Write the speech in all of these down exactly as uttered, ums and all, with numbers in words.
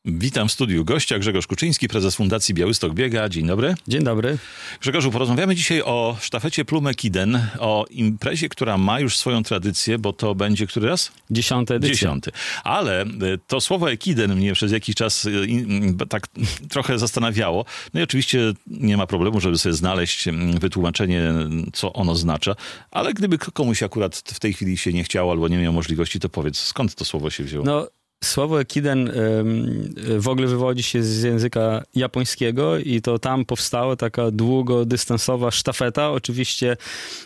Witam w studiu gościa, Grzegorz Kuczyński, prezes Fundacji Białystok Biega. Dzień dobry. Dzień dobry. Grzegorzu, porozmawiamy dzisiaj o sztafecie Plumekiden, o imprezie, która ma już swoją tradycję, bo to będzie który raz? Dziesiąty edycja. Dziesiąty. Ale to słowo ekiden mnie przez jakiś czas tak trochę zastanawiało. No i oczywiście nie ma problemu, żeby sobie znaleźć wytłumaczenie, co ono oznacza, ale gdyby komuś akurat w tej chwili się nie chciało albo nie miał możliwości, to powiedz, skąd to słowo się wzięło? No, słowo ekiden w ogóle wywodzi się z języka japońskiego i to tam powstała taka długodystansowa sztafeta. Oczywiście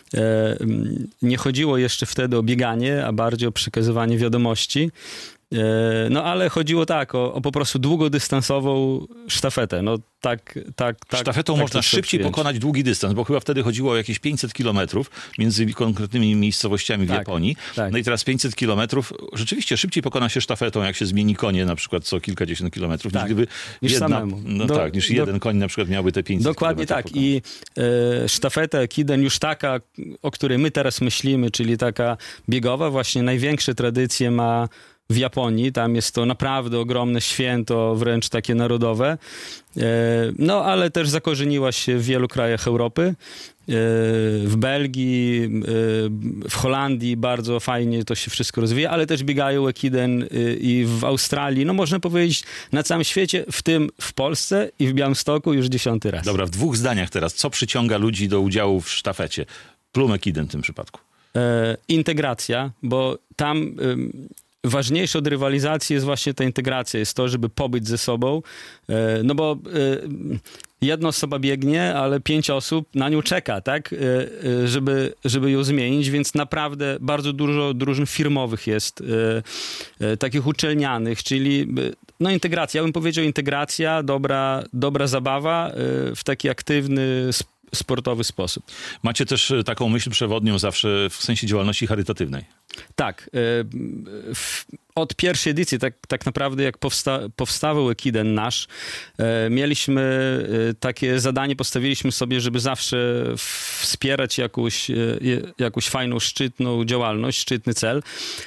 nie chodziło jeszcze wtedy o bieganie, a bardziej o przekazywanie wiadomości. No ale chodziło tak, o, o po prostu długodystansową sztafetę. No tak, tak, tak. Sztafetą tak można szybciej przyjąć. Pokonać długi dystans, bo chyba wtedy chodziło o jakieś pięćset kilometrów między konkretnymi miejscowościami w tak, Japonii. Tak. No i teraz pięćset kilometrów rzeczywiście szybciej pokona się sztafetą, jak się zmieni konie na przykład co kilkadziesiąt kilometrów, tak, niż gdyby niż jedna, samemu. No do, tak, niż do, jeden koń na przykład miałby te pięćset Dokładnie tak. pokonać. I e, sztafeta ekiden już taka, o której my teraz myślimy, czyli taka biegowa, właśnie największe tradycje ma w Japonii. Tam jest to naprawdę ogromne święto, wręcz takie narodowe. No, ale też zakorzeniła się w wielu krajach Europy. W Belgii, w Holandii bardzo fajnie to się wszystko rozwija, ale też biegają ekiden i w Australii. No można powiedzieć na całym świecie, w tym w Polsce i w Białymstoku już dziesiąty raz. Dobra, w dwóch zdaniach teraz. Co przyciąga ludzi do udziału w sztafecie? Plumekiden w tym przypadku. E, integracja, bo tam... Ważniejsze od rywalizacji jest właśnie ta integracja, jest to, żeby pobyć ze sobą, no bo jedna osoba biegnie, ale pięć osób na nią czeka, tak, żeby, żeby ją zmienić, więc naprawdę bardzo dużo drużyn firmowych jest, takich uczelnianych, czyli no integracja, ja bym powiedział integracja, dobra, dobra zabawa w taki aktywny sposób, sportowy sposób. Macie też taką myśl przewodnią zawsze w sensie działalności charytatywnej. Tak. Od pierwszej edycji, tak, tak naprawdę jak powsta, powstawał ekiden nasz, mieliśmy takie zadanie, postawiliśmy sobie, żeby zawsze wspierać jakąś, jakąś fajną, szczytną działalność, szczytny cel.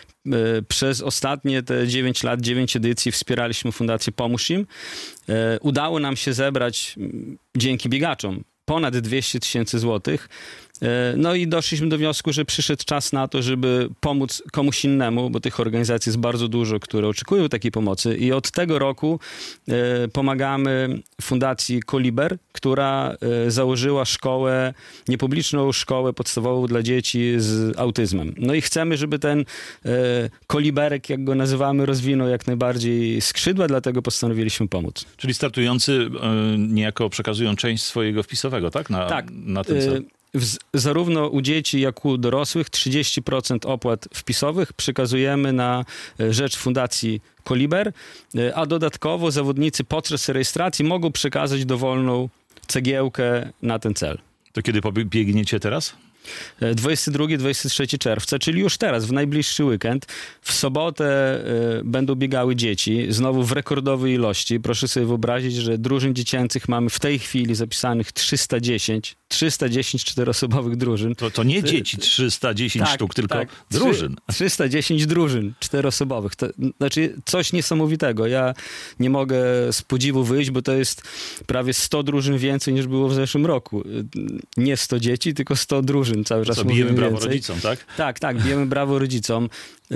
Przez ostatnie te dziewięć lat, dziewięć edycji wspieraliśmy Fundację Pomóż Im. Udało nam się zebrać dzięki biegaczom ponad dwieście tysięcy złotych. No i doszliśmy do wniosku, że przyszedł czas na to, żeby pomóc komuś innemu, bo tych organizacji jest bardzo dużo, które oczekują takiej pomocy. I od tego roku e, pomagamy Fundacji Koliber, która e, założyła szkołę, niepubliczną szkołę podstawową dla dzieci z autyzmem. No i chcemy, żeby ten e, koliberek, jak go nazywamy, rozwinął jak najbardziej skrzydła, dlatego postanowiliśmy pomóc. Czyli startujący e, niejako przekazują część swojego wpisowego, tak? Na, tak. Na ten cel. W, zarówno u dzieci, jak u dorosłych trzydzieści procent opłat wpisowych przekazujemy na rzecz Fundacji Koliber, a dodatkowo zawodnicy podczas rejestracji mogą przekazać dowolną cegiełkę na ten cel. To kiedy biegniecie teraz? dwudziestego drugiego do dwudziestego trzeciego czerwca, czyli już teraz, w najbliższy weekend. W sobotę y, będą biegały dzieci, znowu w rekordowej ilości. Proszę sobie wyobrazić, że drużyn dziecięcych mamy w tej chwili zapisanych trzysta dziesięć, trzysta dziesięć czteroosobowych drużyn. To, to nie dzieci trzysta dziesięć tak, sztuk, tylko tak. drużyn. trzysta dziesięć drużyn czteroosobowych. To znaczy coś niesamowitego. Ja nie mogę z podziwu wyjść, bo to jest prawie sto drużyn więcej niż było w zeszłym roku. Nie sto dzieci, tylko sto drużyn. Cały czas Co, bijemy brawo więcej. rodzicom, tak? Tak, tak, bijemy brawo rodzicom.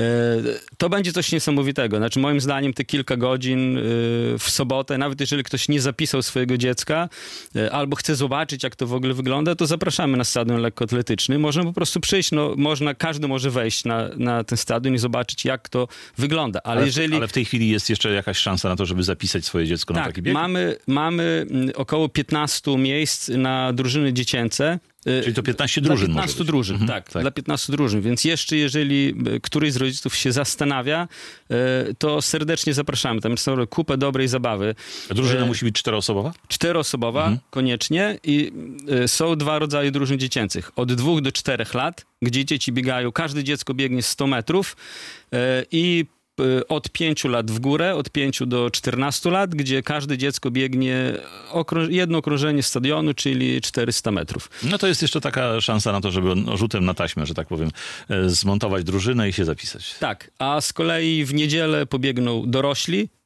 To będzie coś niesamowitego. Znaczy, moim zdaniem te kilka godzin w sobotę, nawet jeżeli ktoś nie zapisał swojego dziecka albo chce zobaczyć, jak to w ogóle wygląda, to zapraszamy na stadion lekkoatletyczny. Można po prostu przyjść, no, można, każdy może wejść na, na ten stadion i zobaczyć, jak to wygląda. Ale, ale, jeżeli... ale w tej chwili jest jeszcze jakaś szansa na to, żeby zapisać swoje dziecko tak, na taki bieg? mamy, mamy około piętnaście miejsc na drużyny dziecięce. Czyli to piętnaście drużyn Dla piętnastu może drużyn, mhm, tak, tak. Dla piętnastu drużyn. Więc jeszcze jeżeli któryś z rodziców się zastanawia, to serdecznie zapraszamy. Tam jest kupę dobrej zabawy. A drużyna e... musi być czteroosobowa? Czteroosobowa, mhm. koniecznie. I są dwa rodzaje drużyn dziecięcych. Od dwóch do czterech lat, gdzie dzieci biegają, każde dziecko biegnie sto metrów i od pięciu lat w górę, od pięciu do czternastu lat, gdzie każde dziecko biegnie okrąż- jedno okrążenie stadionu, czyli czterysta metrów. No to jest jeszcze taka szansa na to, żeby rzutem na taśmę, że tak powiem, zmontować drużynę i się zapisać. Tak, a z kolei w niedzielę pobiegną dorośli,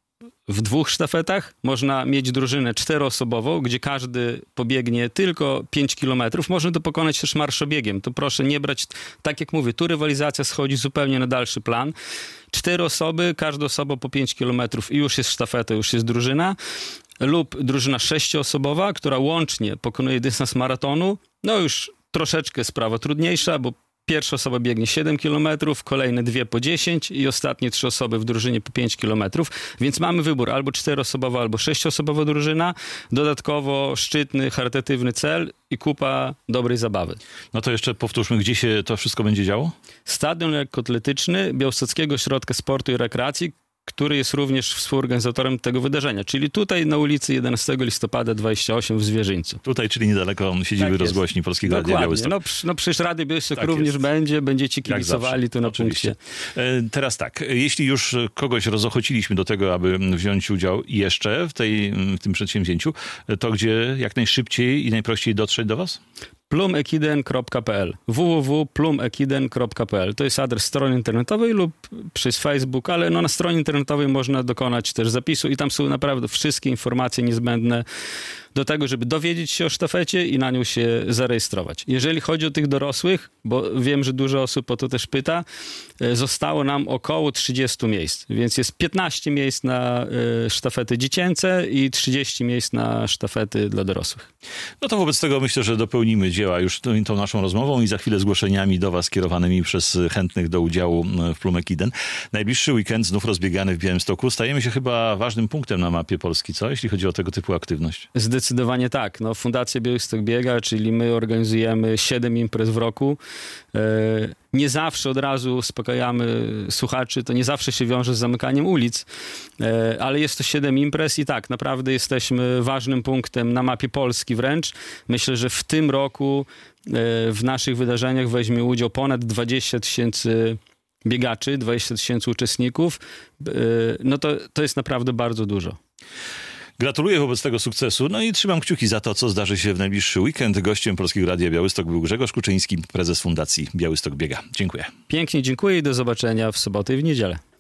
w dwóch sztafetach. Można mieć drużynę czteroosobową, gdzie każdy pobiegnie tylko pięć kilometrów. Można to pokonać też marszobiegiem. To proszę nie brać, tak jak mówię, tu rywalizacja schodzi zupełnie na dalszy plan. Cztery osoby, każda osoba po pięć kilometrów i już jest sztafeta, już jest drużyna. Lub drużyna sześcioosobowa, która łącznie pokonuje dystans maratonu. No już troszeczkę sprawa trudniejsza, bo pierwsza osoba biegnie siedem kilometrów, kolejne dwie po dziesięć i ostatnie trzy osoby w drużynie po pięć kilometrów. Więc mamy wybór albo czteroosobowa, albo sześcioosobowa drużyna. Dodatkowo szczytny, charytatywny cel i kupa dobrej zabawy. No to jeszcze powtórzmy, gdzie się to wszystko będzie działo? Stadion lekkoatletyczny Białostockiego Ośrodka Sportu i Rekreacji, który jest również współorganizatorem tego wydarzenia. Czyli tutaj na ulicy jedenastego listopada dwudziestego ósmego w Zwierzyńcu. Tutaj, czyli niedaleko siedziby tak rozgłośni Polskiego Radia Białystok. No, no przecież Radio Białystok tak również jest. będzie, będziecie kibicowali tu na Oczywiście. punkcie. E, teraz tak, jeśli już kogoś rozochociliśmy do tego, aby wziąć udział jeszcze w, tej, w tym przedsięwzięciu, to gdzie jak najszybciej i najprościej dotrzeć do was? plum ekiden kropka p l w w w kropka plum ekiden kropka p l. To jest adres strony internetowej lub przez Facebook, ale no na stronie internetowej można dokonać też zapisu i tam są naprawdę wszystkie informacje niezbędne do tego, żeby dowiedzieć się o sztafecie i na nią się zarejestrować. Jeżeli chodzi o tych dorosłych, bo wiem, że dużo osób o to też pyta, zostało nam około trzydzieści miejsc, więc jest piętnaście miejsc na sztafety dziecięce i trzydzieści miejsc na sztafety dla dorosłych. No to wobec tego myślę, że dopełnimy dzieła już tą, tą naszą rozmową i za chwilę zgłoszeniami do was kierowanymi przez chętnych do udziału w Plum Ekiden. Najbliższy weekend znów rozbiegany w Białymstoku. Stajemy się chyba ważnym punktem na mapie Polski, co? Jeśli chodzi o tego typu aktywność. Zdecydowanie tak. No, Fundacja Białystok Biega, czyli my organizujemy siedem imprez w roku. Nie zawsze od razu uspokajamy słuchaczy, to nie zawsze się wiąże z zamykaniem ulic, ale jest to siedem imprez i tak, naprawdę jesteśmy ważnym punktem na mapie Polski wręcz. Myślę, że w tym roku w naszych wydarzeniach weźmie udział ponad dwadzieścia tysięcy biegaczy, dwadzieścia tysięcy uczestników. No to, to jest naprawdę bardzo dużo. Gratuluję wobec tego sukcesu, no i trzymam kciuki za to, co zdarzy się w najbliższy weekend. Gościem Polskiego Radia Białystok był Grzegorz Kuczyński, prezes Fundacji Białystok Biega. Dziękuję. Pięknie dziękuję i do zobaczenia w sobotę i w niedzielę.